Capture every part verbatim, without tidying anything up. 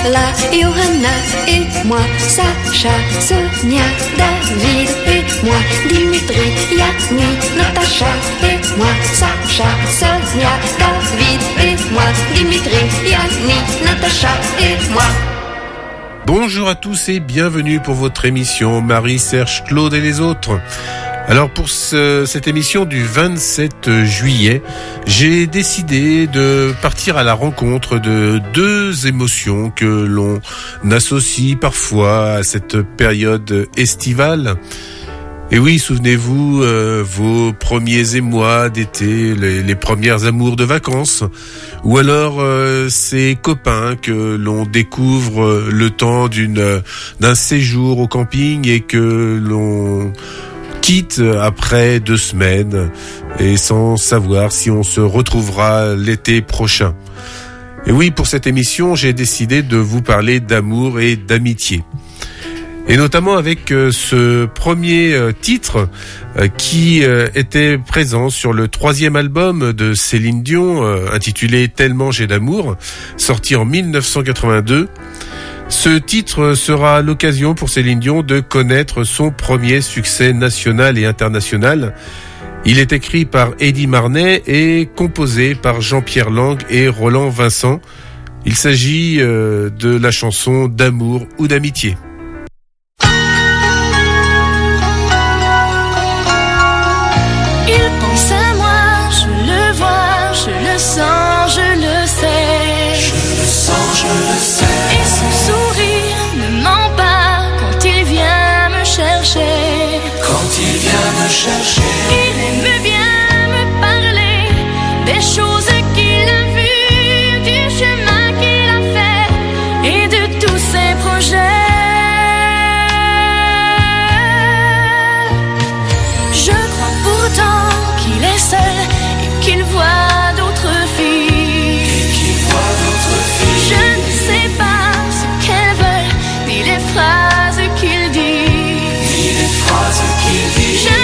Lola, Johanna et moi, Sacha, Sonia, David et moi, Dimitri, Yanni, Natacha et moi, Sacha, Sonia, David et moi, Dimitri, Yanni, Natacha et moi. Bonjour à tous et bienvenue pour votre émission Marie, Serge, Claude et les autres. Alors pour ce, cette émission du vingt-sept juillet, j'ai décidé de partir à la rencontre de deux émotions que l'on associe parfois à cette période estivale. Et oui, souvenez-vous, euh, vos premiers émois d'été, les, les premières amours de vacances, ou alors euh, ces copains que l'on découvre le temps d'une d'un séjour au camping et que l'on quitte après deux semaines et sans savoir si on se retrouvera l'été prochain. Et oui, pour cette émission, j'ai décidé de vous parler d'amour et d'amitié. Et notamment avec euh, ce premier euh, titre euh, qui euh, était présent sur le troisième album de Céline Dion, euh, intitulé Tellement j'ai d'amour, sorti en dix-neuf cent quatre-vingt-deux. Ce titre sera l'occasion pour Céline Dion de connaître son premier succès national et international. Il est écrit par Eddy Marnay et composé par Jean-Pierre Lang et Roland Vincent. Il s'agit euh, de la chanson d'amour ou d'amitié. Chercher. Il aime bien me parler des choses qu'il a vues, du chemin qu'il a fait et de tous ses projets. Je crois pourtant qu'il est seul et qu'il voit d'autres filles. Et qu'il voit d'autres filles. Je ne sais pas ce qu'elles veulent, ni les phrases qu'il dit. Ni les phrases qu'il dit. Je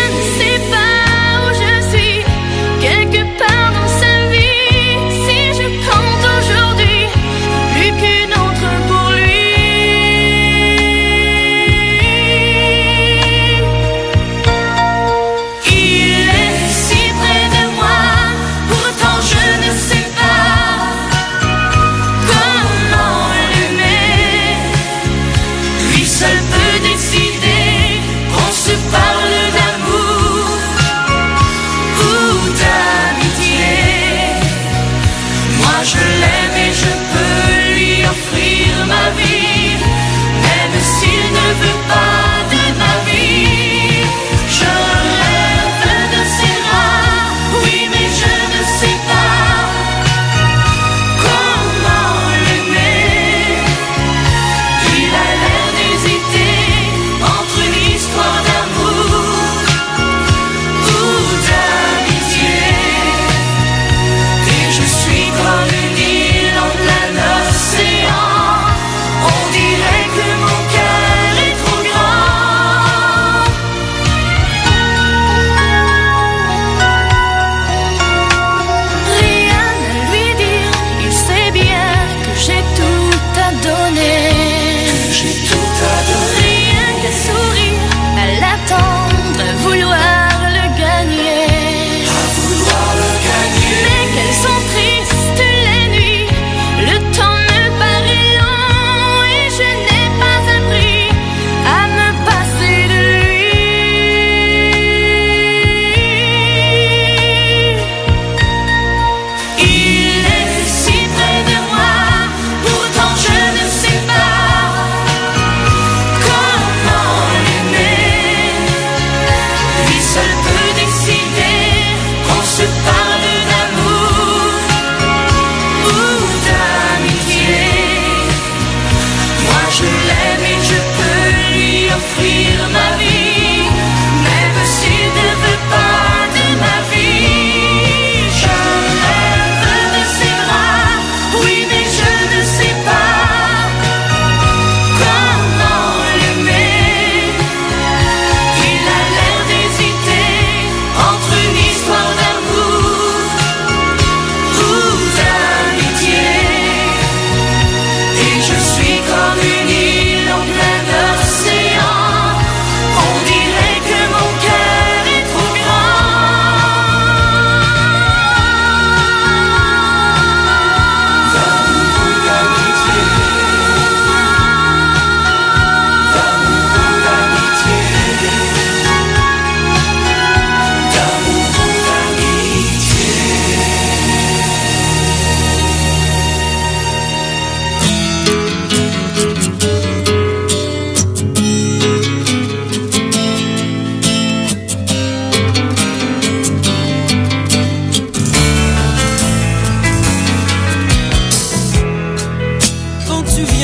je suis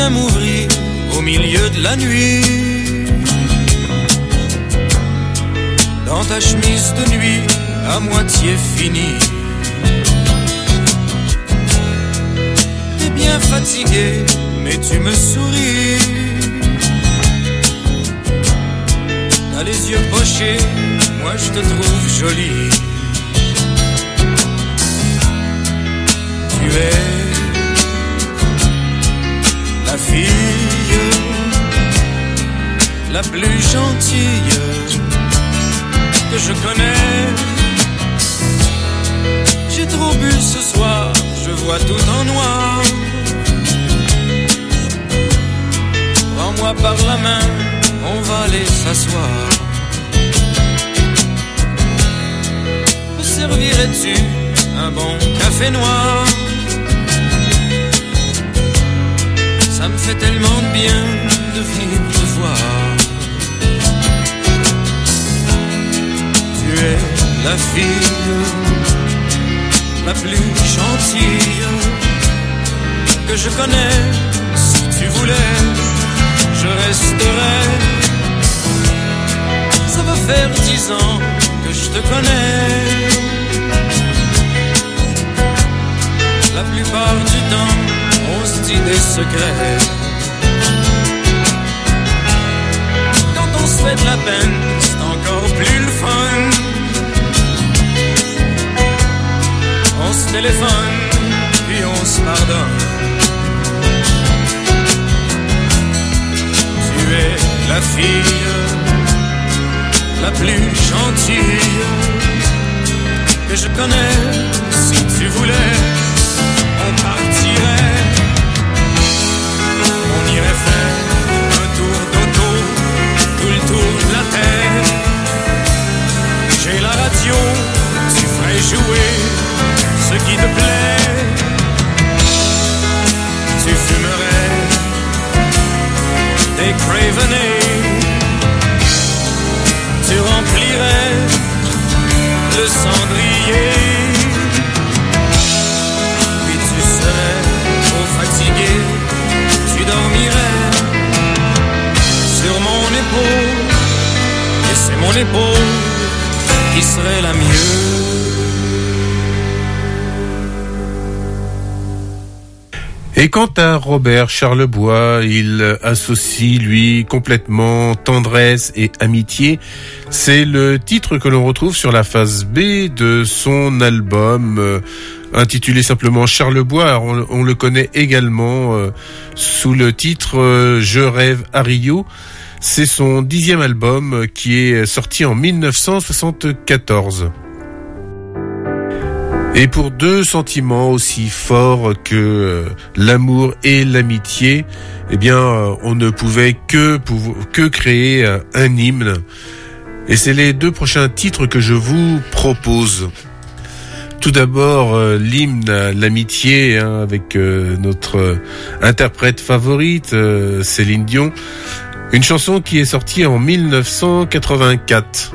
viens m'ouvrir au milieu de la nuit. Dans ta chemise de nuit à moitié finie. T'es bien fatigué, mais tu me souris. T'as les yeux pochés, moi je te trouve jolie. Tu es la fille la plus gentille que je connais. J'ai trop bu ce soir, je vois tout en noir. Prends-moi par la main, on va aller s'asseoir. Me servirais-tu un bon café noir? Ça me fait tellement de bien de venir te voir. Tu es la fille la plus gentille que je connais. Si tu voulais, je resterais. Ça va faire dix ans que je te connais. La plupart du temps, on se dit des secrets. Quand on se fait de la peine, c'est encore plus le fun. On se téléphone, puis on se pardonne. Tu es la fille la plus gentille que je connais. Si tu voulais, on partirait. On irait faire un tour d'auto, tout le tour de la terre. J'ai la radio, tu ferais jouer ce qui te plaît. Tu fumerais des Cravenay. Tu remplirais le cendrier. Puis tu serais trop fatigué. Tu dormirais sur mon épaule. Et c'est mon épaule qui serait la mieux. Et quant à Robert Charlebois, il associe, lui, complètement tendresse et amitié. C'est le titre que l'on retrouve sur la face B de son album, euh, intitulé simplement Charlebois. On, on le connaît également euh, sous le titre euh, Je rêve à Rio. C'est son dixième album qui est sorti en mille neuf cent soixante-quatorze. Et pour deux sentiments aussi forts que euh, l'amour et l'amitié, eh bien, euh, on ne pouvait que, que créer euh, un hymne. Et c'est les deux prochains titres que je vous propose. Tout d'abord, euh, l'hymne à l'amitié, hein, avec euh, notre euh, interprète favorite, euh, Céline Dion. Une chanson qui est sortie en mille neuf cent quatre-vingt-quatre.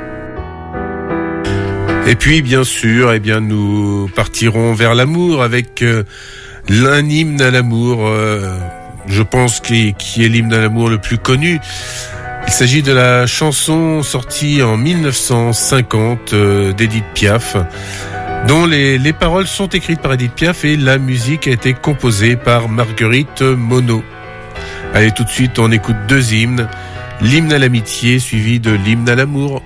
Et puis, bien sûr, eh bien, nous partirons vers l'amour avec euh, l'un hymne à l'amour, euh, je pense, qui, qui est l'hymne à l'amour le plus connu. Il s'agit de la chanson sortie en mille neuf cent cinquante euh, d'Édith Piaf, dont les, les paroles sont écrites par Édith Piaf et la musique a été composée par Marguerite Monod. Allez, tout de suite, on écoute deux hymnes. L'hymne à l'amitié suivi de l'hymne à l'amour.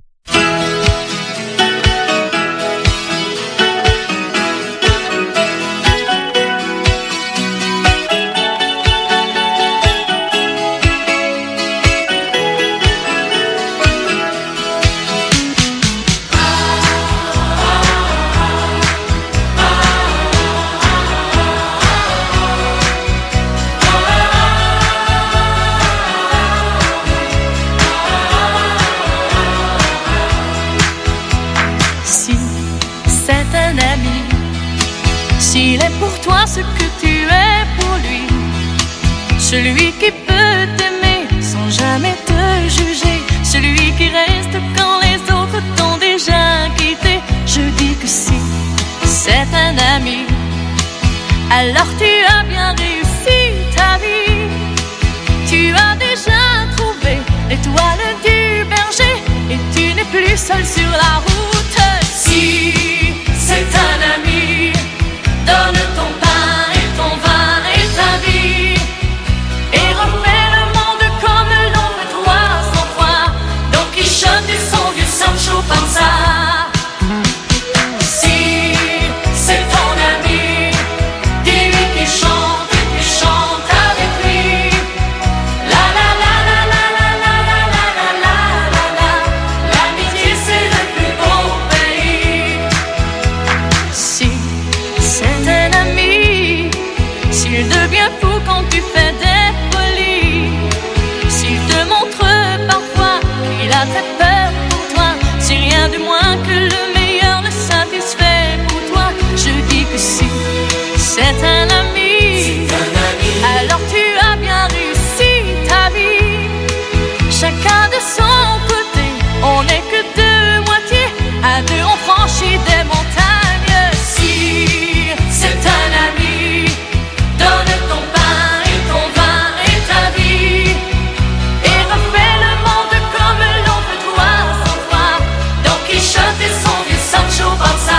Celui qui peut t'aimer sans jamais te juger, celui qui reste quand les autres t'ont déjà quitté. Je dis que si c'est un ami, alors tu as bien réussi ta vie. Tu as déjà trouvé l'étoile du berger et tu n'es plus seul sur la route. Si c'est un ami, donne ton pain et ton vin et ta vie et refais le monde comme l'on fait toi sans foi. Don Quichotte et son vieux Sancho Panza. Si c'est ton ami, dis-lui qu'il chante et puis chante avec lui. La la la la la la la la la la la la la. L'amitié c'est le plus beau pays. Si c'est un ami, s'il devient fou quand tu fais des folies, s'il te montre parfois qu'il a très peur pour toi, c'est rien de moins que le meilleur le satisfait pour toi. Je dis que si c'est un ami, alors tu as bien réussi ta vie. Chacun de son côté, on n'est que deux moitiés, à deux on franchit des montagnes. Si c'est un ami, donne ton pain et ton vin et ta vie et refais le monde comme l'on veut toi sans foi. Don Quichotte et son vieux Sancho Panza.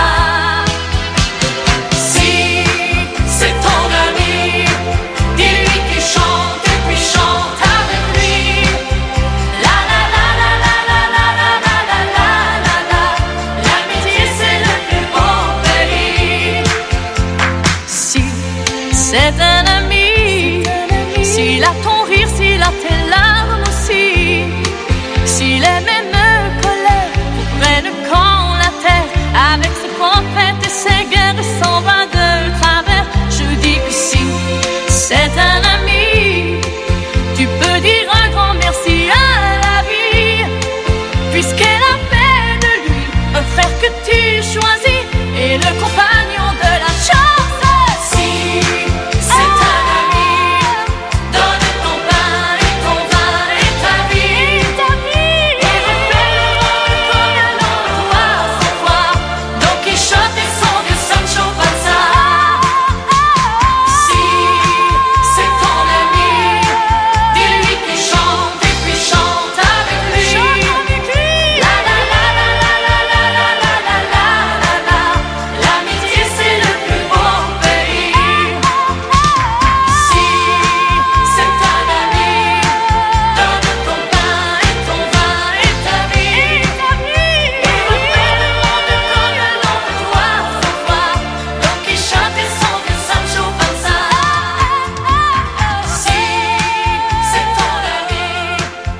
Si c'est ton ami, dis-lui qu'il chante et puis chante avec lui. La la la la la la la la la la la la la. L'amitié c'est le plus beau pays. Si c'est un ami, s'il a ton rire, s'il a tes larmes aussi, s'il est même colère, vous prenne quand la terre, avec ses prophètes et ses guerres et son vin de travers. Je dis que si c'est un ami, tu peux dire un grand merci à la vie, puisqu'elle a fait de lui un frère que tu choisis et le compagnon de la chance. Si c'est un ami, donne ton pain et ton vin et ta vie et refais le monde comme l'on veut toi sans foi. Don Quichotte et son vieux Sancho Panza. Si c'est ton ami, dis-lui qu'il chante et puis chante avec lui. La la la la la la la la la la la la. L'amitié c'est le plus beau pays. Si c'est un ami, donne ton pain et ton vin et ta vie et refais le monde comme l'on veut toi sans foi. Don Quichotte et son vieux Sancho Panza. Si c'est ton ami.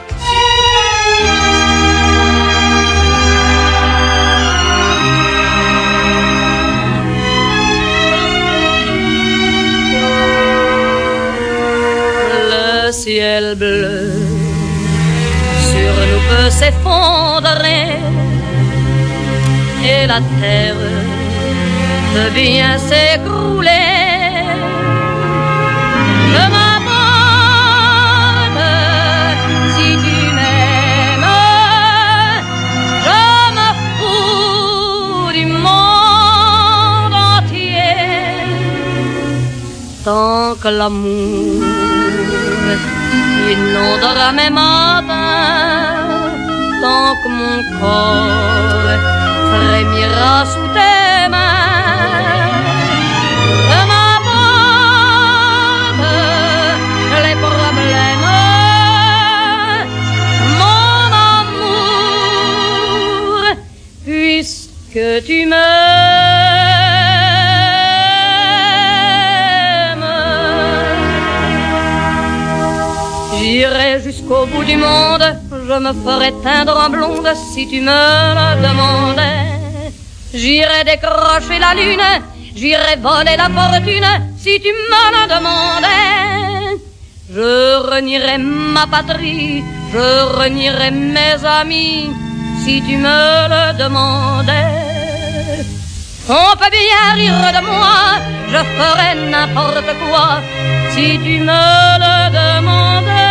Le ciel bleu sur nous peut s'effondrer et la terre peut bien s'écrouler. Je m'abonne si tu m'aimes, je me fous du monde entier. Tant que l'amour inondera mes matins, tant que mon corps frémira sous tes mains, je m'abonne les problèmes, mon amour, puisque tu m'aimes. J'irai jusqu'au bout du monde, je me ferai teindre en blonde si tu me le demandais. J'irai décrocher la lune, j'irai voler la fortune si tu me le demandais. Je renierai ma patrie, je renierai mes amis si tu me le demandais. On peut bien rire de moi, je ferai n'importe quoi si tu me le demandais.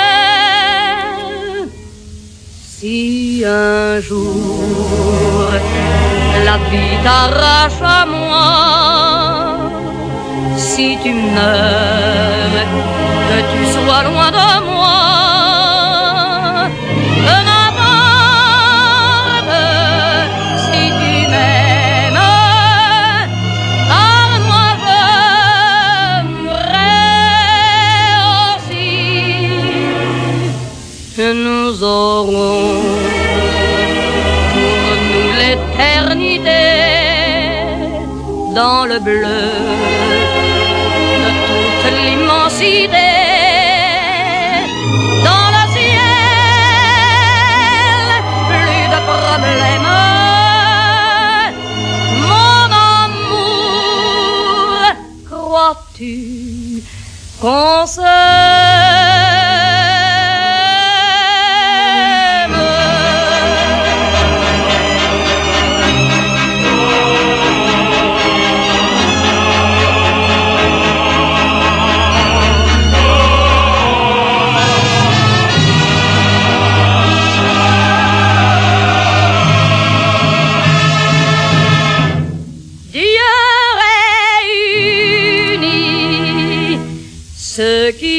Si un jour la vie t'arrache à moi, si tu meurs que tu sois loin de moi. Peu m'importe si tu m'aimes, car moi je mourrai aussi. Nous aurons pour nous l'éternité dans le bleu de toute l'immensité, dans le ciel, plus de problèmes. Mon amour, crois-tu qu'on s'aime? Ceux qui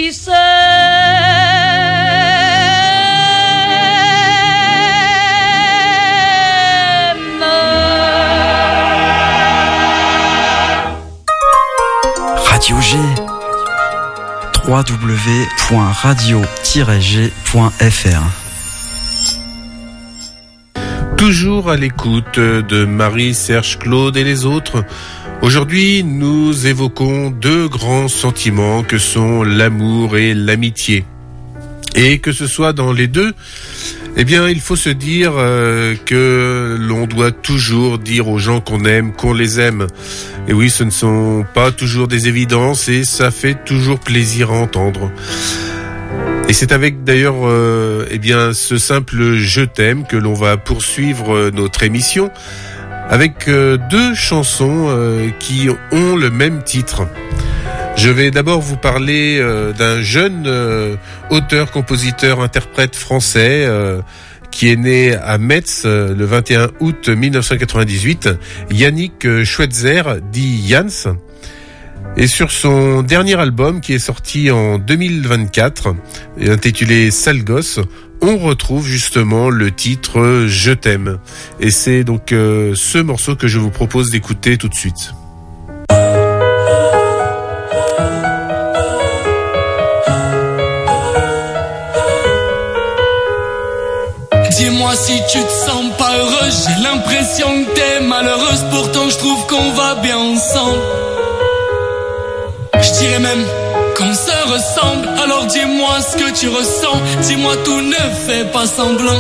s'aiment. Radio G. w w w point radio tiret g point f r. Toujours à l'écoute de Marie, Serge, Claude et les autres. Aujourd'hui, nous évoquons deux grands sentiments que sont l'amour et l'amitié. Et que ce soit dans les deux, eh bien, il faut se dire euh, que l'on doit toujours dire aux gens qu'on aime, qu'on les aime. Et oui, ce ne sont pas toujours des évidences et ça fait toujours plaisir à entendre. Et c'est avec d'ailleurs euh, eh bien, ce simple « je t'aime » que l'on va poursuivre notre émission, avec euh, deux chansons euh, qui ont le même titre. Je vais d'abord vous parler euh, d'un jeune euh, auteur, compositeur, interprète français euh, qui est né à Metz euh, le vingt et un août mille neuf cent quatre-vingt-dix-huit, Yannick Schweitzer, dit Jans. Et sur son dernier album qui est sorti en deux mille vingt-quatre, intitulé Sale Gosse, on retrouve justement le titre « Je t'aime ». Et c'est donc euh, ce morceau que je vous propose d'écouter tout de suite. Dis-moi si tu te sens pas heureux, j'ai l'impression que t'es malheureuse, pourtant je trouve qu'on va bien ensemble. Je dirais même qu'on se ressemble, alors dis-moi ce que tu ressens, dis-moi tout, ne fais pas semblant.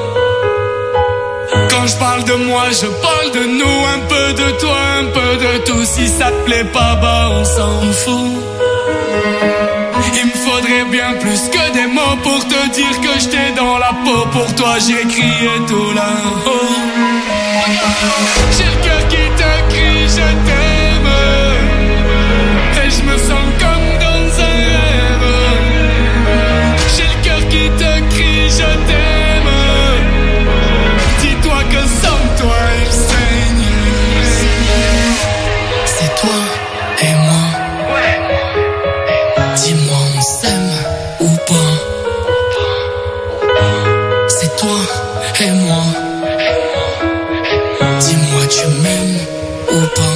Quand je parle de moi, je parle de nous, un peu de toi, un peu de tout. Si ça te plaît pas, bah on s'en fout. Il me faudrait bien plus que des mots pour te dire que j'étais dans la peau. Pour toi j'ai crié tout là-haut. J'ai le cœur qui te crie je t'aime, et je me sens comme dans un rêve. J'ai le cœur qui te crie je t'aime, dis-toi que sans toi il saigne. C'est toi et moi, dis-moi on s'aime ou pas. C'est toi et moi, dis-moi tu m'aimes ou pas.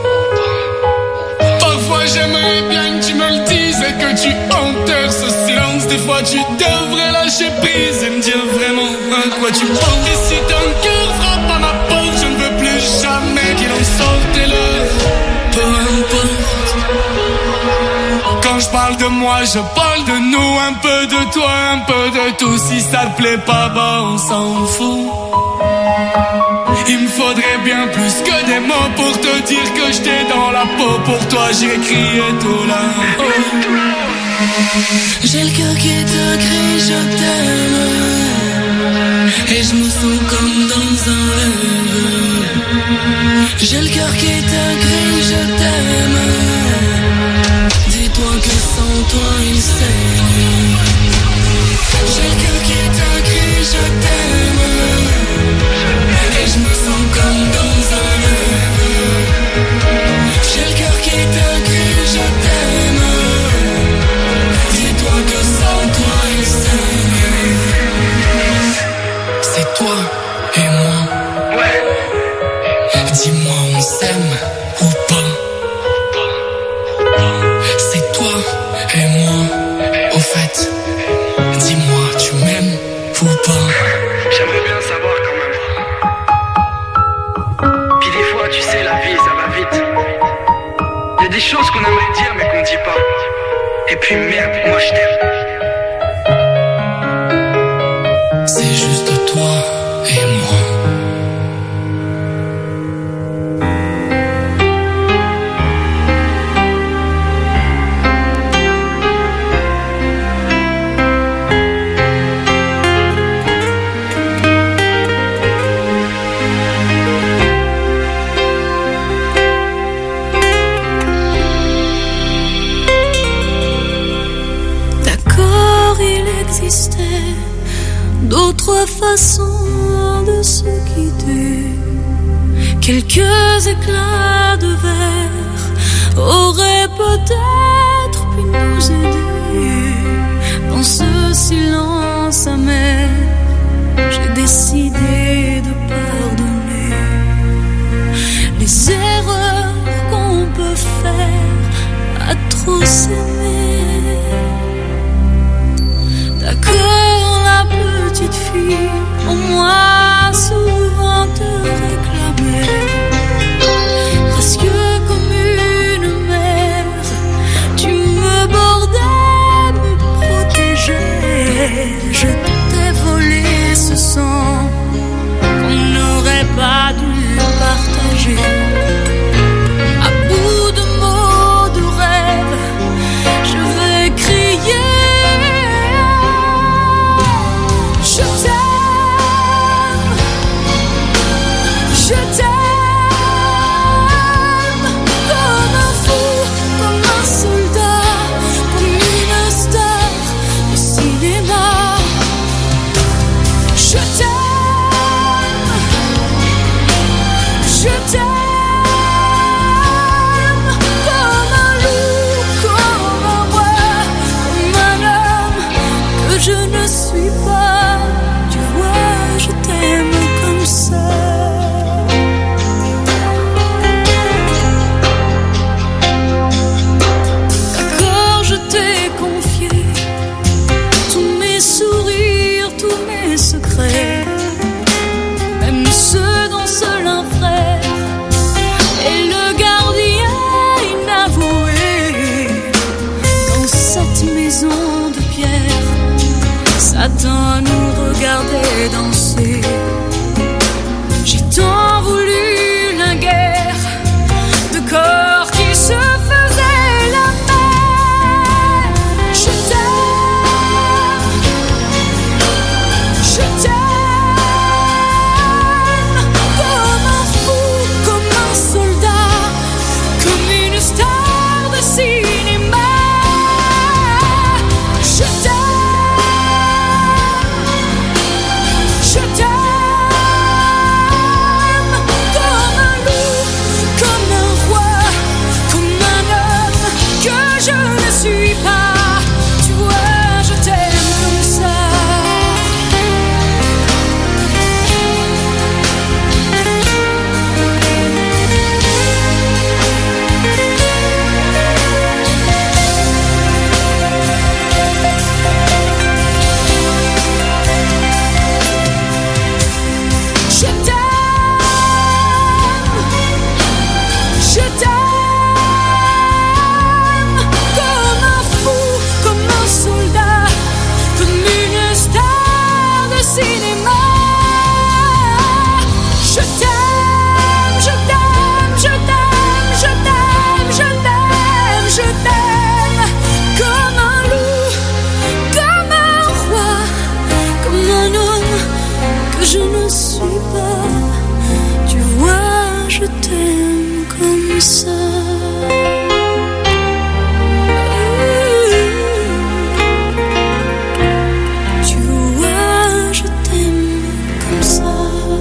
Parfois j'aimerais bien que tu me le dises et que tu enterres ce silence. Des fois tu devrais lâcher prise et me dire vraiment à quoi tu penses. Et si ton cœur frappe à ma porte, je ne veux plus jamais qu'il en sorte et l'heure, peu importe. Quand je parle de moi, je parle de nous, un peu de toi, un peu de tout. Si ça te plaît pas, bah on s'en fout. Il me faudrait bien plus que des mots pour te dire que j'étais dans la peau. Pour toi j'ai crié tout là-haut. J'ai le cœur qui te crie je t'aime, et je me sens comme dans un rêve. J'ai le cœur qui te crie je t'aime, dis-toi que sans toi il saigne. J'ai le cœur qui te crie je t'aime, et je me sens comme dans un rêve. J'ai le cœur qui te crie je t'aime, arrête. Dis-moi, tu m'aimes ou pas? J'aimerais bien savoir quand même. Puis des fois, tu sais, la vie, ça va vite. Y a des choses qu'on aimerait dire mais qu'on dit pas. Et puis merde, moi je t'aime. C'est juste toi et moi. D'autres façons de se quitter. Quelques éclats de verre auraient peut-être pu nous aider. Dans ce silence amer, j'ai décidé de pardonner les erreurs qu'on peut faire à trop s'aimer. D'accord, la petite fille, au moins souvent te réclamait. Presque comme une mère, tu me bordais, me protégeais. Je t'ai volé ce sang qu'on n'aurait pas dû partager. À bout de mots, de rêves, je vais crier. Je t'aime, je t'aime, comme un fou, comme un soldat, comme une star de cinéma. Je t'aime, je t'aime, comme un loup, comme un roi, comme un homme que je ne suis pas. Je t'aime comme ça. D'accord, je t'ai confié tous mes sourires, tous mes secrets, même ceux dont seul un frère est le gardien inavoué. Dans cette maison de pierre, Satan nous regardait danser. J'ai tant voulu la guerre de corps qui se faisaient la paix. Je t'aime, je t'aime, comme un fou, comme un soldat, comme une star de cinéma. Je t'aime, je t'aime, comme un loup, comme un roi, comme un homme que je ne suis pas. Tu vois, je t'aime comme ça. Je t'aime, je t'aime, comme un fou, comme un soldat, comme une star de cinéma. Je t'aime, je t'aime, je t'aime, je t'aime, je t'aime, je t'aime, comme un loup, comme un roi, comme un homme que je ne suis pas. Tu vois, je t'aime comme ça. Tu vois, je t'aime comme ça.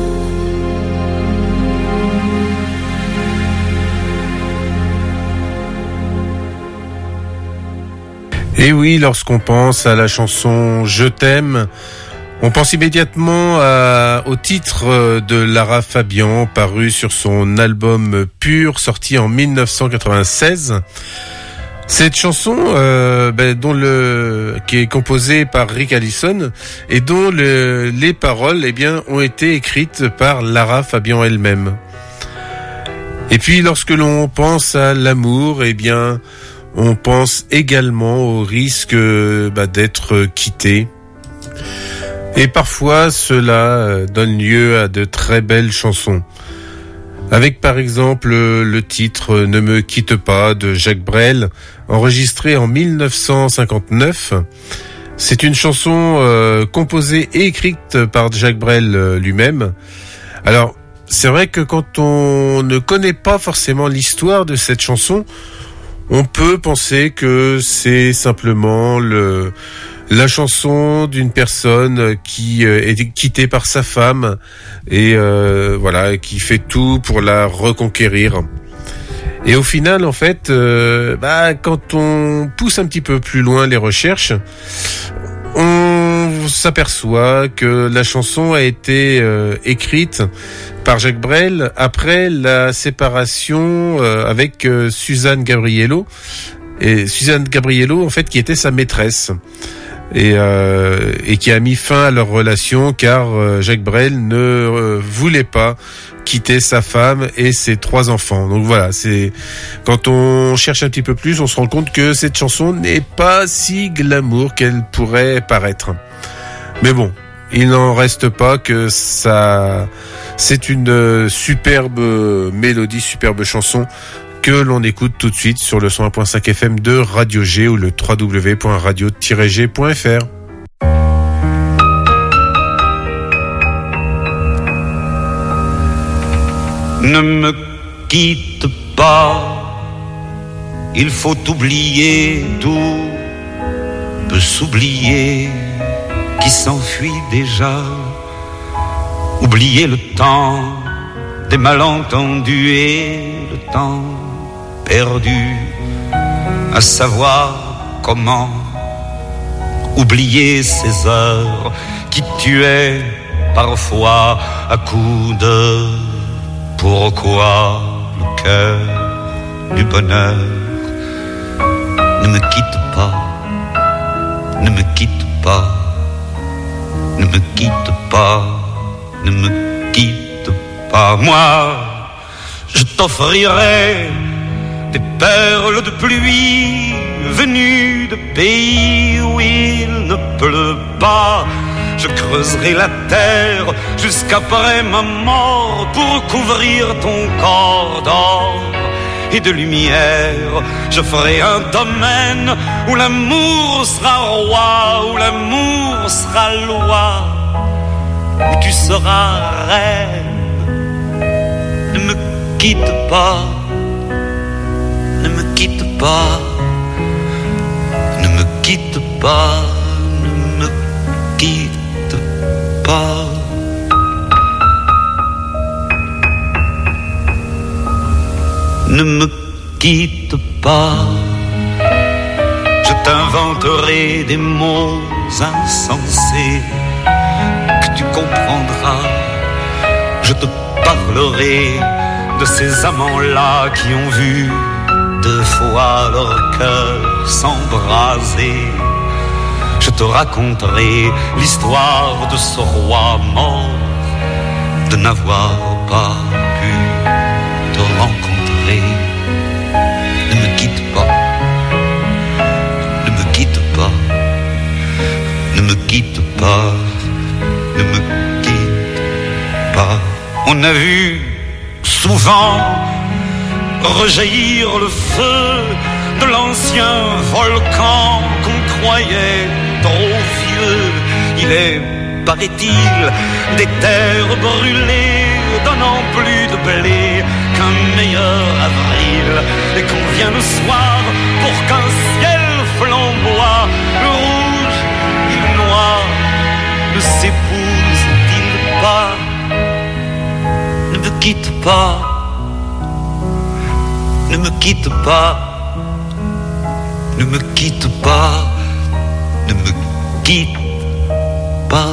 Et oui, lorsqu'on pense à la chanson Je t'aime, on pense immédiatement à, au titre de Lara Fabian, paru sur son album Pur, sorti en mille neuf cent quatre-vingt-seize. Cette chanson, euh, ben, dont le, qui est composée par Rick Allison et dont le, les paroles, eh bien, ont été écrites par Lara Fabian elle-même. Et puis, lorsque l'on pense à l'amour, eh bien, on pense également au risque bah, d'être quitté. Et parfois, cela donne lieu à de très belles chansons. Avec par exemple le titre « Ne me quitte pas » de Jacques Brel, enregistré en mille neuf cent cinquante-neuf. C'est une chanson euh, composée et écrite par Jacques Brel euh, lui-même. Alors, c'est vrai que quand on ne connaît pas forcément l'histoire de cette chanson, on peut penser que c'est simplement le, la chanson d'une personne qui est quittée par sa femme et euh, voilà, qui fait tout pour la reconquérir. Et au final, en fait, euh, bah, quand on pousse un petit peu plus loin les recherches, on s'aperçoit que la chanson a été euh, écrite par Jacques Brel après la séparation euh, avec euh, Suzanne Gabriello. Et Suzanne Gabriello, en fait, qui était sa maîtresse. Et, euh, et qui a mis fin à leur relation car euh, Jacques Brel ne euh, voulait pas quitter sa femme et ses trois enfants. Donc voilà, c'est quand on cherche un petit peu plus, on se rend compte que cette chanson n'est pas si glamour qu'elle pourrait paraître. Mais bon, il n'en reste pas que ça, c'est une superbe mélodie, superbe chanson que l'on écoute tout de suite sur le cent un point cinq F M de Radio G ou le w w w point radio tiret g point f r. Ne me quitte pas, il faut oublier, tout peut s'oublier qui s'enfuit déjà. Oublier le temps des malentendus et le temps perdu à savoir comment oublier ces heures qui tuaient parfois à coups de pourquoi le cœur du bonheur. Ne me quitte pas, ne me quitte pas, ne me quitte pas, ne me quitte pas. Moi, je t'offrirai des perles de pluie venues de pays où il ne pleut pas. Je creuserai la terre jusqu'après ma mort pour couvrir ton corps d'or et de lumière. Je ferai un domaine où l'amour sera roi, où l'amour sera loi, où tu seras reine. Ne me quitte pas, ne me quitte pas, ne me quitte pas, ne me quitte pas. Ne me quitte pas, je t'inventerai des mots insensés que tu comprendras. Je te parlerai de ces amants-là qui ont vu deux fois leur cœur s'embraser. Je te raconterai l'histoire de ce roi mort, de n'avoir pas pu te rencontrer. Ne me quitte pas, ne me quitte pas, ne me quitte pas, ne me quitte pas. On a vu souvent rejaillir le feu de l'ancien volcan qu'on croyait trop vieux. Il est, paraît-il, des terres brûlées donnant plus de blé qu'un meilleur avril, et qu'on vient le soir pour qu'un ciel flamboie. Le rouge et le noir ne s'épousent-ils pas? Ne me quitte pas, ne me quitte pas, ne me quitte pas, ne me quitte pas.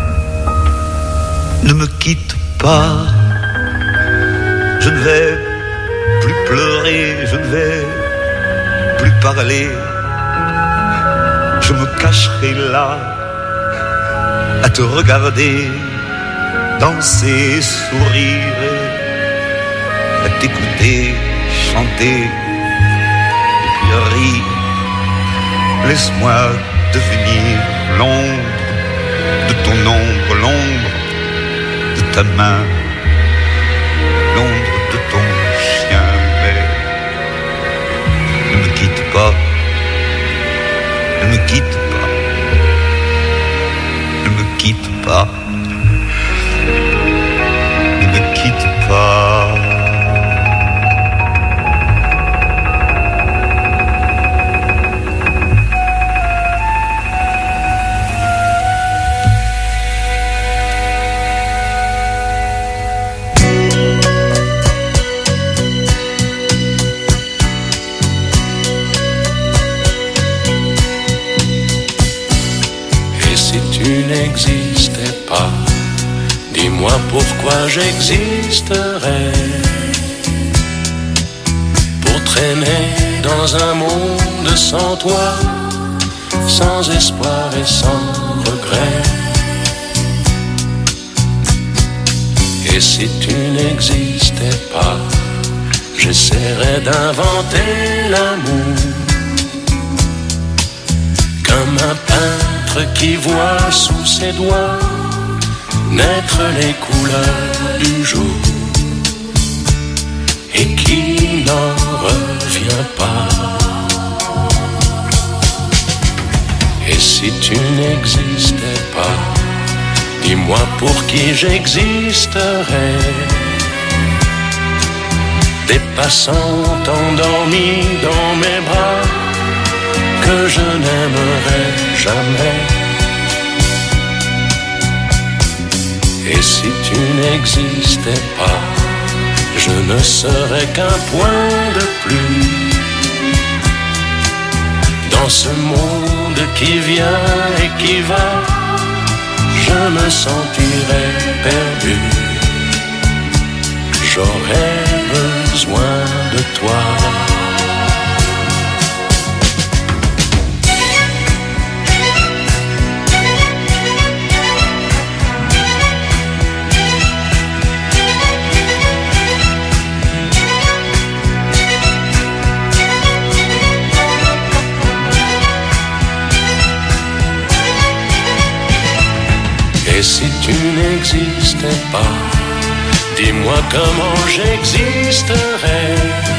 Ne me quitte pas, je ne vais parler, je me cacherai là, à te regarder, danser, sourire, à t'écouter, chanter, et puis rire. Laisse-moi devenir l'ombre de ton ombre, l'ombre de ta main, l'ombre de ton chien, mais ne me quitte pas, ne me quitte pas, ne me quitte pas, ne me quitte pas. N'existais pas, dis-moi pourquoi j'existerais. Pour traîner dans un monde sans toi, sans espoir et sans regret. Et si tu n'existais pas, j'essaierais d'inventer l'amour comme un peintre qui voit sous ses doigts naître les couleurs du jour et qui n'en revient pas. Et si tu n'existais pas, dis-moi pour qui j'existerais. Des passants endormis dans mes bras que je n'aimerais jamais. Et si tu n'existais pas, je ne serais qu'un point de plus dans ce monde qui vient et qui va. Je me sentirais perdu. J'aurais besoin de toi. Et si tu n'existais pas, dis-moi comment j'existerais.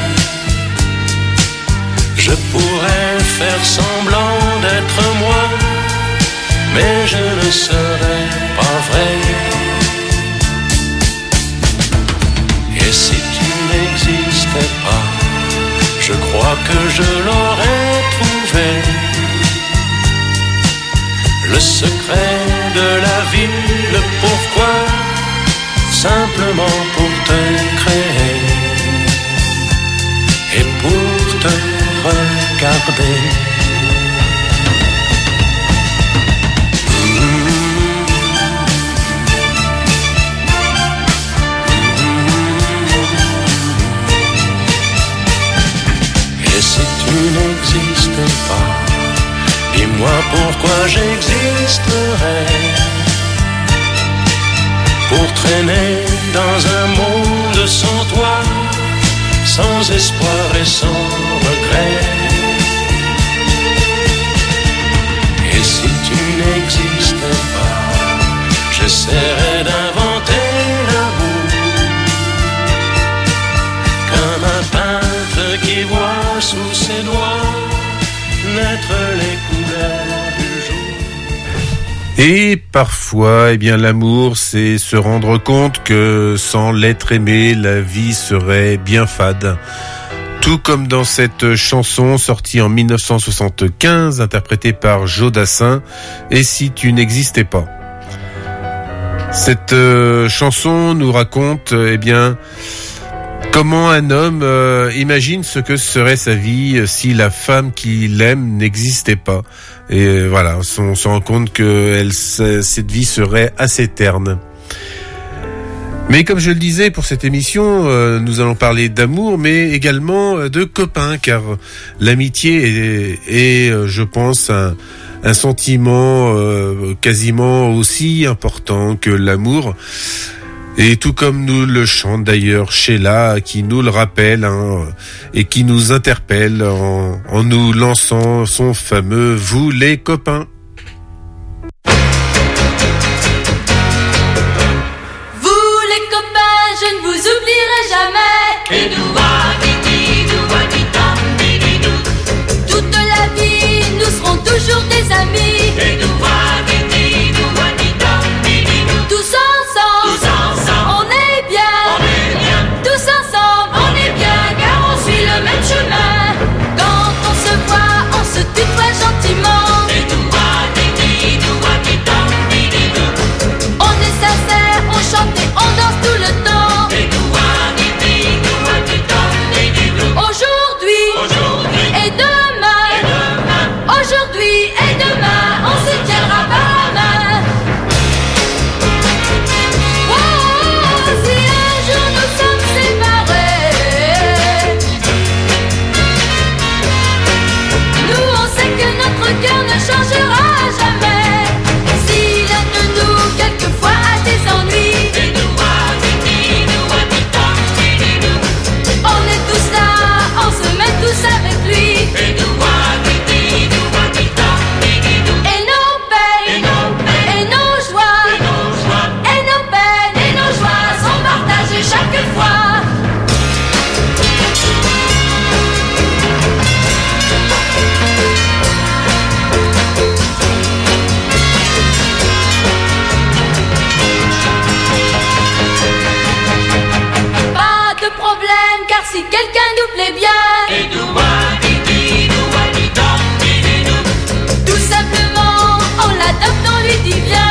Je pourrais faire semblant d'être moi, mais je ne serais pas vrai. Et si tu n'existais pas, je crois que je l'aurais trouvé. Le secret de la vie, le pourquoi, simplement pour te créer et pour te regarder. Et si tu n'existais pas, dis-moi pourquoi j'existerais. Pour traîner dans un monde sans toi, sans espoir et sans regret. Et si tu n'existais pas, j'essaierais d'inventer l'amour comme un peintre qui voit sous ses doigts naître les couleurs du jour. Et parfois, eh bien, l'amour, c'est se rendre compte que sans l'être aimé, la vie serait bien fade. Tout comme dans cette chanson sortie en dix-neuf cent soixante-quinze, interprétée par Joe Dassin, Et si tu n'existais pas. Cette euh, chanson nous raconte, eh bien, comment un homme euh, imagine ce que serait sa vie si la femme qu'il aime n'existait pas. Et euh, voilà, on se rend compte que elle, cette vie serait assez terne. Mais comme je le disais, pour cette émission, euh, nous allons parler d'amour, mais également de copains, car l'amitié est, est euh, je pense, un, un sentiment euh, quasiment aussi important que l'amour. Et tout comme nous le chante d'ailleurs Sheila, qui nous le rappelle hein, et qui nous interpelle en, en nous lançant son fameux « Vous les copains ». Toute la vie, nous serons toujours des amis. Tous ensemble, tous ensemble, on est bien. On est bien. Tous ensemble, on est bien, car on suit le même chemin. Quand on se voit, on se tutoie gentiment. On est sincère, on chante et on danse tout le temps. Aujourd'hui, aujourd'hui et demain, et demain. Aujourd'hui et demain, on se tiendra par la main. Oh, si un jour nous sommes séparés, nous on sait que notre cœur ne changera jamais. Si l'un de nous quelquefois a des ennuis, on est tous là, on se met tous avec lui. Et nos peines, et nos joies, et nos peines, et nos joies sont partagées chaque fois. Pas de problème, car si quelqu'un nous plaît bien, tout simplement, on l'adopte, on lui dit bien.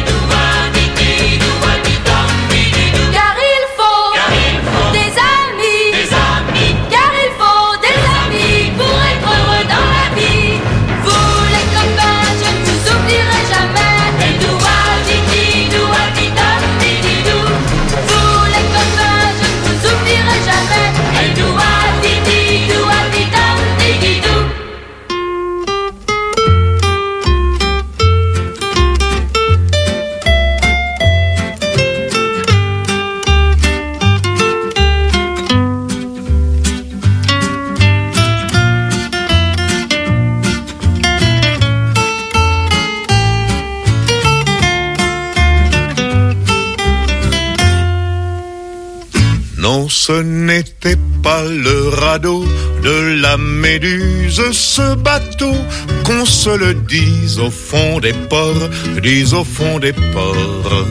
Car il faut des amis, car il faut des amis pour être heureux dans la vie. Vous les copains, je ne vous oublierai jamais. Vous les copains, je ne vous oublierai jamais. Non, ce n'était pas le radeau de la Méduse, ce bateau, qu'on se le dise au fond des ports, dise au fond des ports.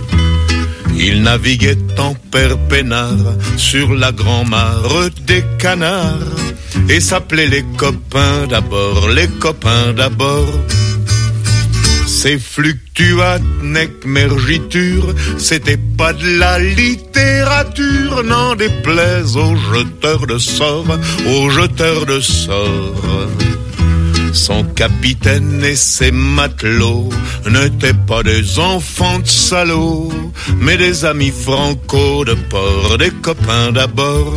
Il naviguait en père peinard sur la grand-mare des canards et s'appelait les copains d'abord, les copains d'abord. Ces fluctuates nec mergiture, c'était pas de la littérature, n'en déplaise aux jeteurs de sorts, aux jeteurs de sorts. Son capitaine et ses matelots n'étaient pas des enfants de salauds, mais des amis franco de port, des copains d'abord.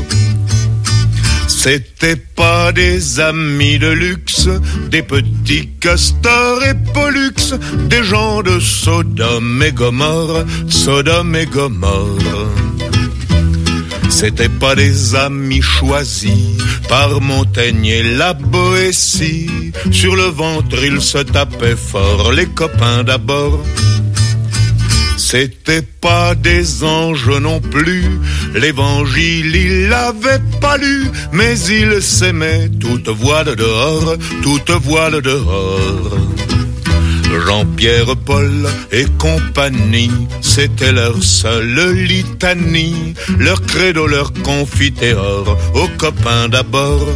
C'étaient pas des amis de luxe, des petits castors et pollux, des gens de Sodome et Gomorre, Sodome et Gomorre. C'étaient pas des amis choisis par Montaigne et la Boétie. Sur le ventre ils se tapaient fort, les copains d'abord. C'étaient pas des anges non plus, l'évangile il l'avait pas lu, mais ils s'aimaient toute voile dehors, toute voile dehors. Jean-Pierre, Paul et compagnie, c'était leur seule litanie, leur credo, leur confiteor, aux copains d'abord.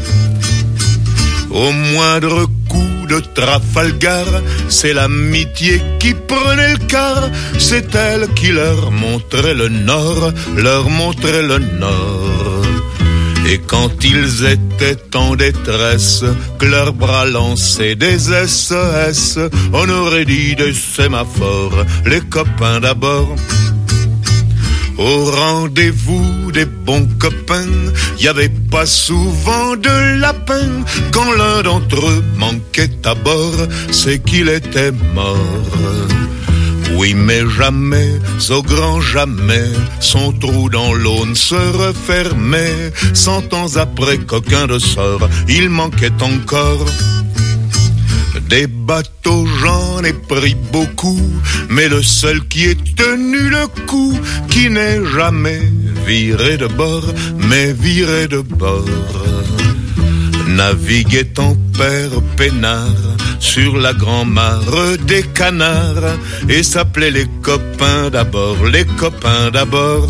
Au moindre coup de Trafalgar, c'est l'amitié qui prenait le quart, c'est elle qui leur montrait le nord, leur montrait le nord. Et quand ils étaient en détresse, que leurs bras lançaient des S O S, on aurait dit des sémaphores, les copains d'abord. Au rendez-vous des bons copains, y avait pas souvent de lapin. Quand l'un d'entre eux manquait à bord, c'est qu'il était mort. Oui, mais jamais, au grand jamais, son trou dans l'aune se refermait. Cent ans après qu'aucun de sort, il manquait encore. Des bateaux, j'en ai pris beaucoup, mais le seul qui ait tenu le coup, qui n'est jamais viré de bord, mais viré de bord, naviguait en père peinard sur la grand-mare des canards, et s'appelait les copains d'abord, les copains d'abord.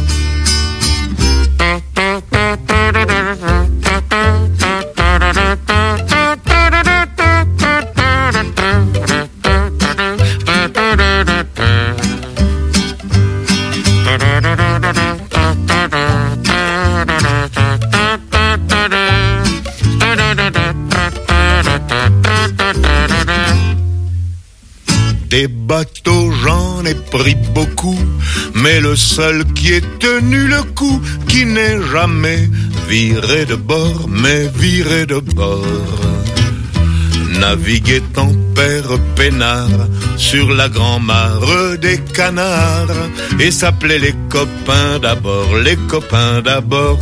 Des bateaux, j'en ai pris beaucoup, mais le seul qui ait tenu le coup, qui n'est jamais viré de bord, mais viré de bord, naviguait en père peinard sur la grand-mare des canards, et s'appelait les copains d'abord, les copains d'abord.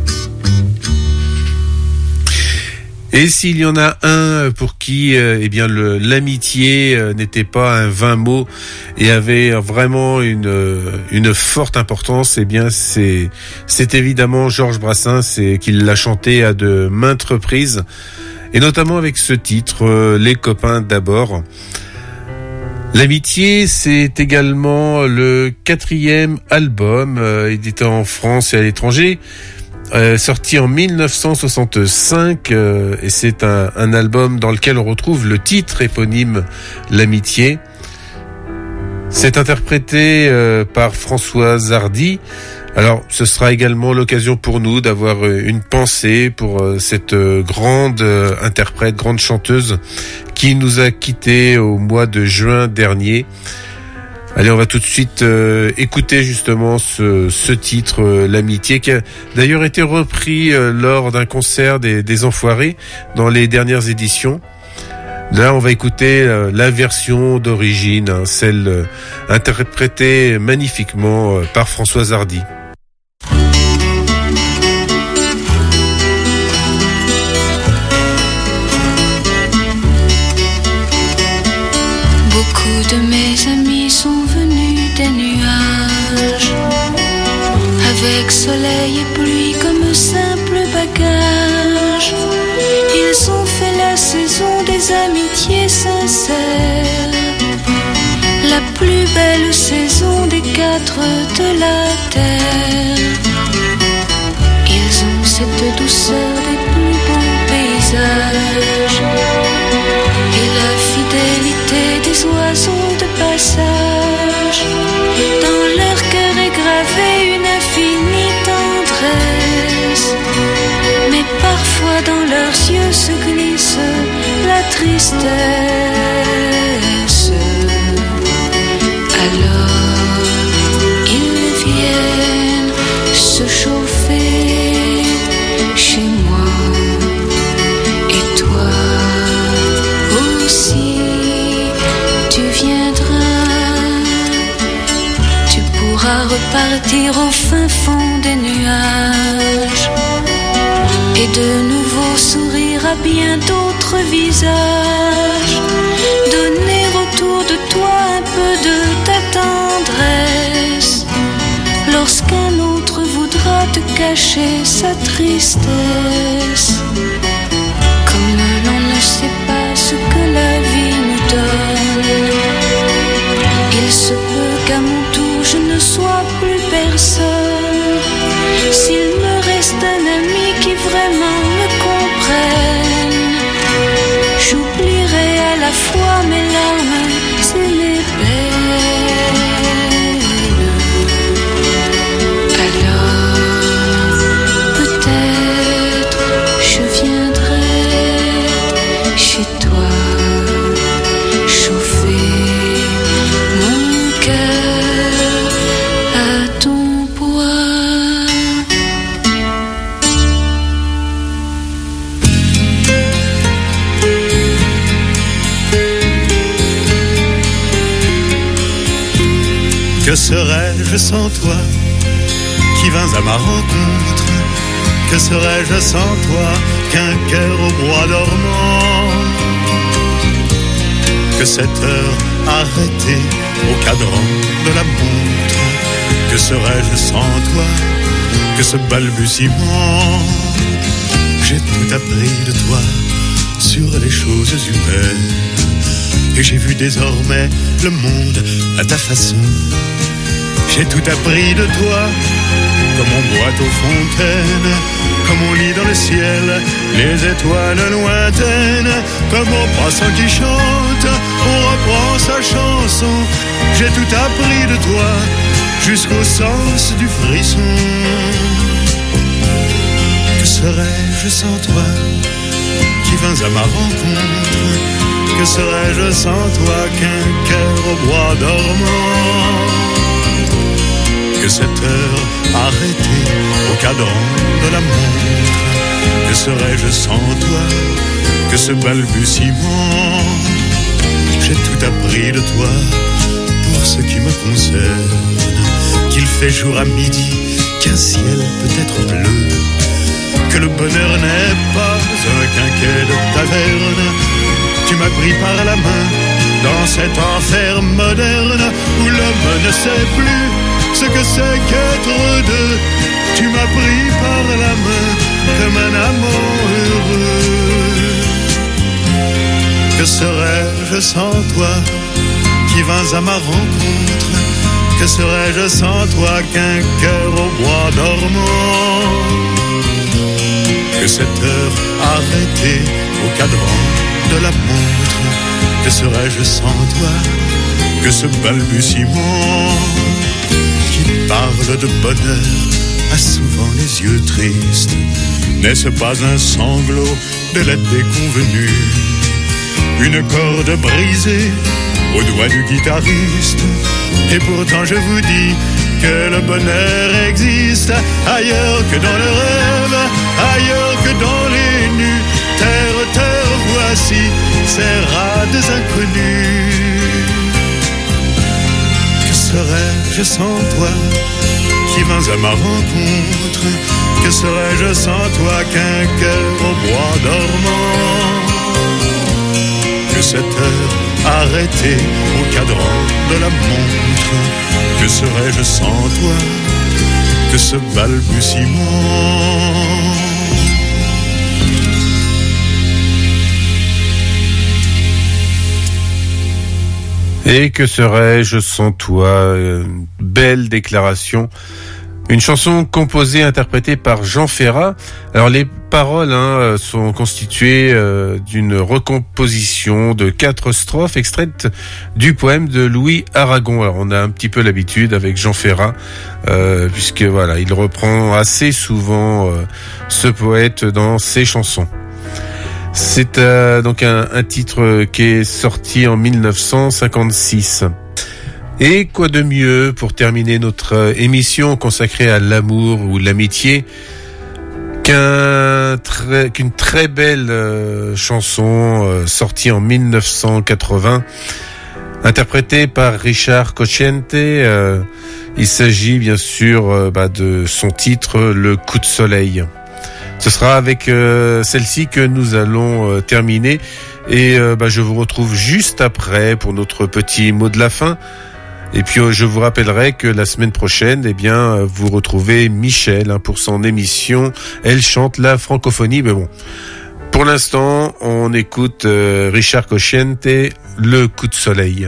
Et s'il y en a un pour qui, euh, eh bien, le, l'amitié euh, n'était pas un vain mot et avait vraiment une euh, une forte importance, eh bien, c'est c'est évidemment Georges Brassens, et qu'il l'a chanté à de maintes reprises, et notamment avec ce titre, euh, Les copains d'abord. L'amitié, c'est également le quatrième album euh, édité en France et à l'étranger. Euh, sorti en mille neuf cent soixante-cinq, euh, et c'est un, un album dans lequel on retrouve le titre éponyme L'amitié. C'est interprété euh, par Françoise Hardy. Alors, ce sera également l'occasion pour nous d'avoir une pensée pour euh, cette euh, grande euh, interprète, grande chanteuse qui nous a quittés au mois de juin dernier. Allez, on va tout de suite euh, écouter justement ce, ce titre, euh, L'amitié, qui a d'ailleurs été repris euh, lors d'un concert des, des Enfoirés dans les dernières éditions. Là, on va écouter euh, la version d'origine, hein, celle euh, interprétée magnifiquement euh, par Françoise Hardy. Beaucoup de mes amis sont venus des nuages, avec soleil et pluie comme simple bagage. Ils ont fait la saison des amitiés sincères, la plus belle saison des quatre de la terre. Ils ont cette douceur des plus beaux paysages et la fidélité des oiseaux de passage. Dans leur cœur est gravée une infinie tendresse, mais parfois dans leurs yeux se glisse la tristesse. Alors ils viennent se chauffer chez moi, et toi aussi tu viendras. Tu pourras repartir au fin fond des nuages et de nouveau sourire à bien d'autres visages. Donner autour de toi un peu de ta tendresse lorsqu'un autre voudra te cacher sa tristesse. Comme l'on ne sait pas ce que la vie nous donne, il se peut qu'à mon tour je ne sois plus personne. S'il me reste un ami qui vraiment me comprenne, j'oublierai à la fois mes larmes et mes peines. Alors peut-être je viens Que serais-je sans toi qui vins à ma rencontre? Que serais-je sans toi qu'un cœur au bois dormant? Que cette heure arrêtée au cadran de la montre? Que serais-je sans toi que ce balbutiement? J'ai tout appris de toi sur les choses humaines, et j'ai vu désormais le monde à ta façon. J'ai tout appris de toi, comme on boit aux fontaines, comme on lit dans le ciel les étoiles lointaines, comme au passant qui chante, on reprend sa chanson. J'ai tout appris de toi, jusqu'au sens du frisson. Que serais-je sans toi qui vins à ma rencontre? Que serais-je sans toi qu'un cœur au bois dormant? Que cette heure arrêtée au cadran de la montre? Que serais-je sans toi que ce balbutiement? J'ai tout appris de toi pour ce qui me concerne, qu'il fait jour à midi, qu'un ciel peut être bleu, que le bonheur n'est pas un quinquet de taverne. Tu m'as pris par la main dans cet enfer moderne où l'homme ne sait plus ce que c'est qu'être deux. Tu m'as pris par la main comme un amant heureux. Que serais-je sans toi qui vins à ma rencontre? Que serais-je sans toi qu'un cœur au bois dormant? Que cette heure arrêtée au cadran de la montre? Que serais-je sans toi que ce balbutiement qui parle de bonheur a souvent les yeux tristes? N'est-ce pas un sanglot de la déconvenue? Une corde brisée au doigt du guitariste? Et pourtant je vous dis que le bonheur existe ailleurs que dans le rêve, ailleurs que dans les nus. Terre, terre, voici ces rades inconnus. Que serais-je sans toi qui vins à ma rencontre? Que serais-je sans toi qu'un cœur au bois dormant? Que cette heure arrêtée au cadran de la montre? Que serais-je sans toi que ce balbutiement? Et que serais-je sans toi? Une belle déclaration. Une chanson composée et interprétée par Jean Ferrat. Alors les paroles hein, sont constituées euh, d'une recomposition de quatre strophes extraites du poème de Louis Aragon. Alors on a un petit peu l'habitude avec Jean Ferrat, euh, puisque voilà, il reprend assez souvent euh, ce poète dans ses chansons. C'est euh, donc un, un titre qui est sorti en mille neuf cent cinquante-six. Et quoi de mieux pour terminer notre émission consacrée à l'amour ou l'amitié qu'un très, qu'une très belle euh, chanson euh, sortie en mille neuf cent quatre-vingts, interprétée par Richard Cocciante. Euh, il s'agit bien sûr euh, bah, de son titre, Le coup de soleil. Ce sera avec euh, celle-ci que nous allons euh, terminer et euh, bah, je vous retrouve juste après pour notre petit mot de la fin. Et puis euh, je vous rappellerai que la semaine prochaine, eh bien, euh, vous retrouvez Michel hein, pour son émission. Elle chante la francophonie, mais bon. Pour l'instant, on écoute euh, Richard Cocciante, Le coup de soleil.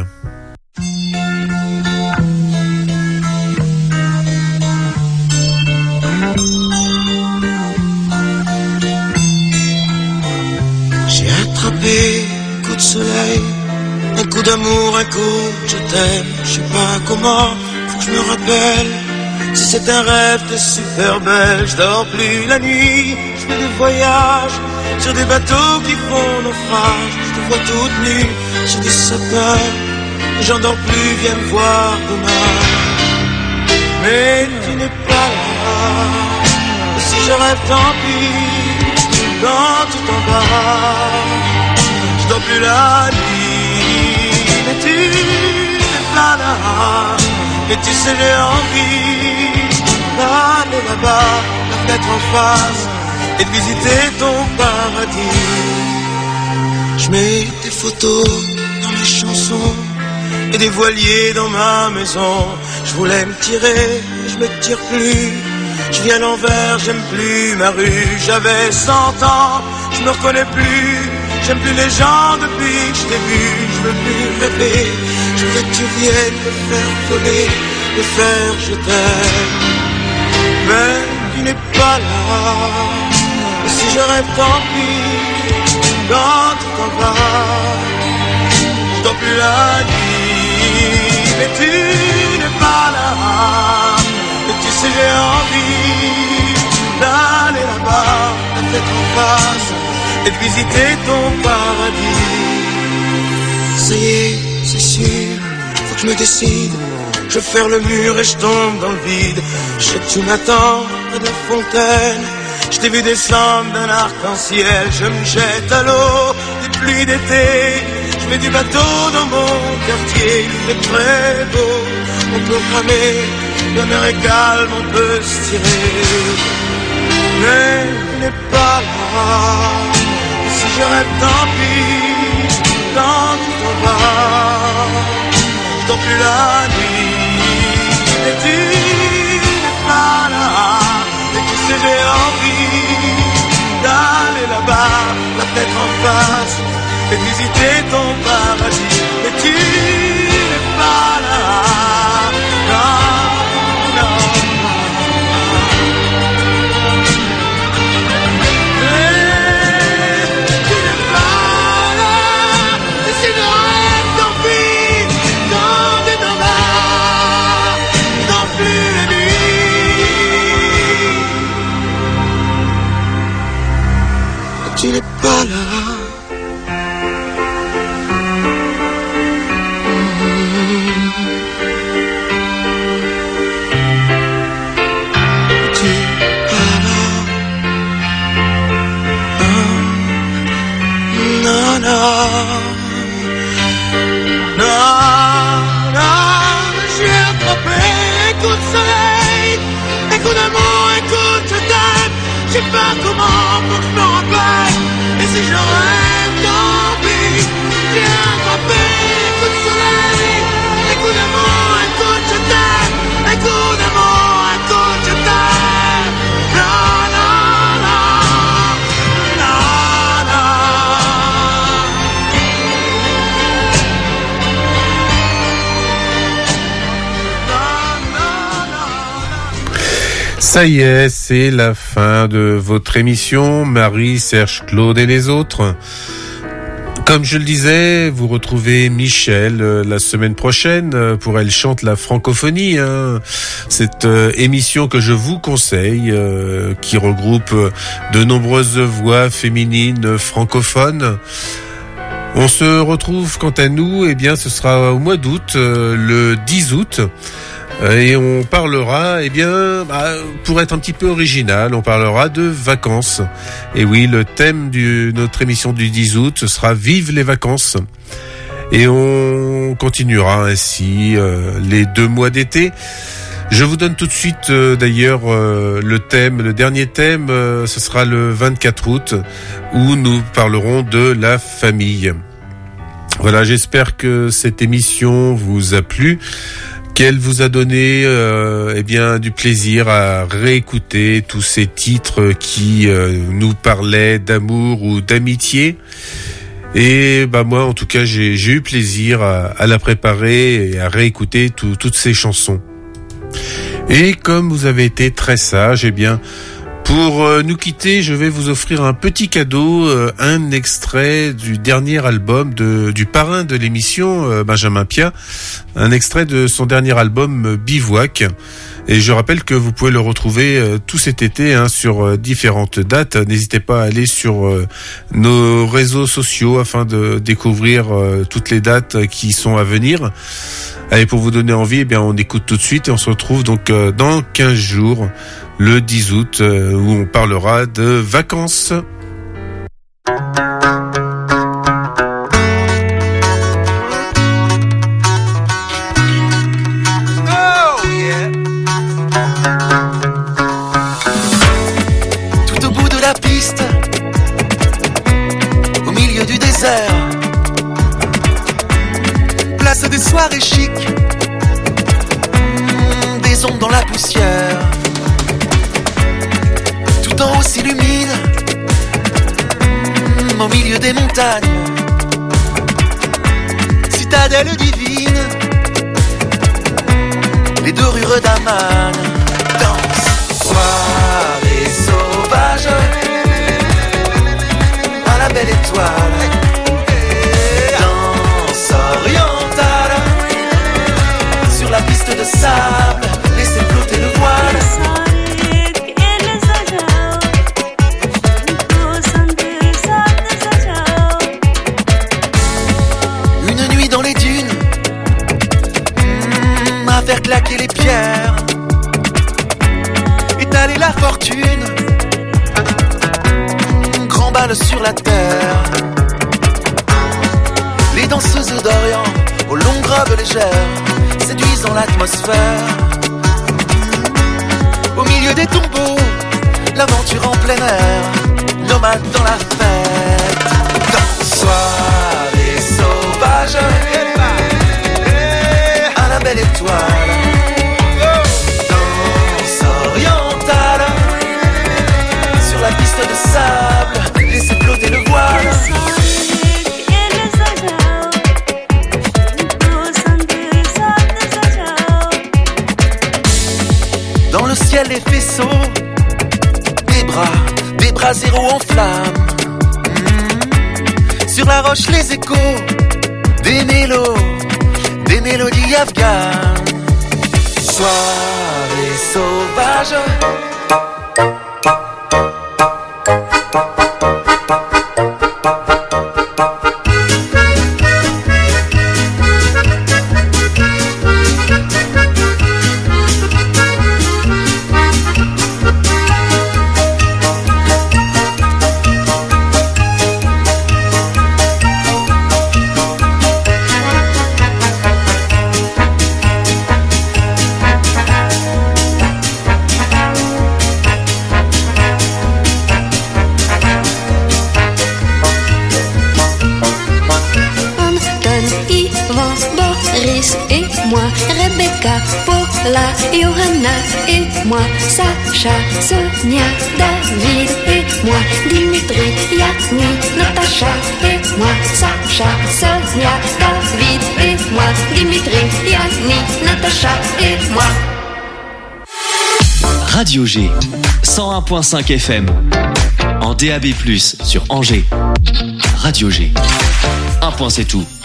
J'ai attrapé un coup de soleil, un coup d'amour, un coup je t'aime, je sais pas comment, faut que je me rappelle. Si c'est un rêve, t'es super belle, je dors plus la nuit, je fais des voyages sur des bateaux qui font naufrage, je te vois toute nue sur des sapins, j'en dors plus, viens me voir demain. Mais tu n'es pas là, et si je rêve tant pis, dans tout en bas, je dors plus la nuit. Mais tu n'es pas là, Et tu sais j'ai envie d'aller là-bas, la fenêtre en face, et de visiter ton paradis. Je mets des photos dans mes chansons et des voiliers dans ma maison. Je voulais me tirer, mais je me tire plus. Je vis à l'envers, j'aime plus ma rue. J'avais cent ans, je me reconnais plus. J'aime plus les gens depuis que je t'ai vu. Je veux plus rêver, je veux que tu viennes me faire voler, me faire je t'aime. Mais tu n'es pas là. Et si je rêve, tant pis. Quand tu t'en vas, je dors plus la nuit. Mais tu n'es pas là. Et tu sais j'ai envie d'aller là-bas, la tête en face, et de visiter ton paradis. Ça y est, c'est sûr, faut que je me décide. Je ferme le mur et je tombe dans le vide. Je sais que tu m'attends près de la fontaine. Je t'ai vu descendre d'un arc-en-ciel. Je me jette à l'eau des pluies d'été. Je mets du bateau dans mon quartier. Il fait très beau, on peut ramer. La mer est calme, on peut se tirer. Mais tu n'es pas là. Et si je rêve, tant pis. Quand tu t'en vas, je dors plus la nuit. Et tu n'es pas là. Et tu sais j'ai envie d'aller là-bas, la tête en face, et visiter ton paradis. Et tu n'es pas là. Non, non. Tu n'es pas là. Tu n'es pas là. Non, non, non, non. J'ai attrapé un coup de soleil, un coup d'amour, un coup de tête. Je sais pas comment pour que je me rappelle. Et si je rêve, tant pis. J'ai attrapé un coup de soleil, un coup d'amour, un coup de tête, un coup d'amour, un coup de tête. Non, non, non, non, non. Ça y est, c'est la fin de votre émission Marie, Serge, Claude et les autres. Comme je le disais, vous retrouvez Michel euh, la semaine prochaine euh, pour Elle chante la francophonie. Hein. Cette euh, émission que je vous conseille, euh, qui regroupe euh, de nombreuses voix féminines francophones. On se retrouve quant à nous, eh bien, ce sera au mois d'août, euh, le dix août. Et on parlera, eh bien, bah, pour être un petit peu original, on parlera de vacances. Et oui, le thème de notre émission du dix août, ce sera « Vive les vacances ». Et on continuera ainsi euh, les deux mois d'été. Je vous donne tout de suite, euh, d'ailleurs, euh, le thème, le dernier thème, euh, ce sera le vingt-quatre août, où nous parlerons de la famille. Voilà, j'espère que cette émission vous a plu, qu'elle vous a donné euh, eh bien du plaisir à réécouter tous ces titres qui euh, nous parlaient d'amour ou d'amitié. Et bah moi en tout cas j'ai, j'ai eu plaisir à, à la préparer et à réécouter tout, toutes ces chansons. Et comme vous avez été très sage, eh bien pour euh, nous quitter, je vais vous offrir un petit cadeau, euh, un extrait du dernier album de, du parrain de l'émission, euh, Benjamin Pia, un extrait de son dernier album euh, Bivouac. Et je rappelle que vous pouvez le retrouver euh, tout cet été hein, sur euh, différentes dates. N'hésitez pas à aller sur euh, nos réseaux sociaux afin de découvrir euh, toutes les dates qui sont à venir. Allez, pour vous donner envie, eh bien, on écoute tout de suite et on se retrouve donc euh, dans quinze jours, le dix août, euh, où on parlera de vacances. Oh des soirées chic, mmh, des ondes dans la poussière. Tout en haut s'illumine, mmh, au milieu des montagnes. Citadelle divine, les dorures d'Aman dansent. Soirée sauvage, à la belle étoile. Danse orientale, sur la piste de sable, laissez flotter le voile. Une nuit dans les dunes, mmh, à faire claquer les pierres, étaler la fortune, mmh, grand bal sur la terre. Les danseuses d'Orient, aux longues robes légères, séduisant l'atmosphère. Au milieu des tombeaux, l'aventure en plein air, nomade dans la fête. Dans soirée sauvage, à la belle étoile. Danse orientale, sur la piste de sable, laissez flotter le voile. Dans le ciel les faisceaux, des bras, des bras zéro en flammes. Mmh. Sur la roche les échos, des mélos, des mélodies afghanes. Soirée sauvage. Johanna et moi, Sacha, Sonia, David et moi, Dimitri, Yanni, Natacha et moi, Sacha, Sonia, David et moi, Dimitri, Yanni, Natacha et moi. Radio G, cent un virgule cinq F M, en D A B plus, sur Angers. Radio G, un point c'est tout.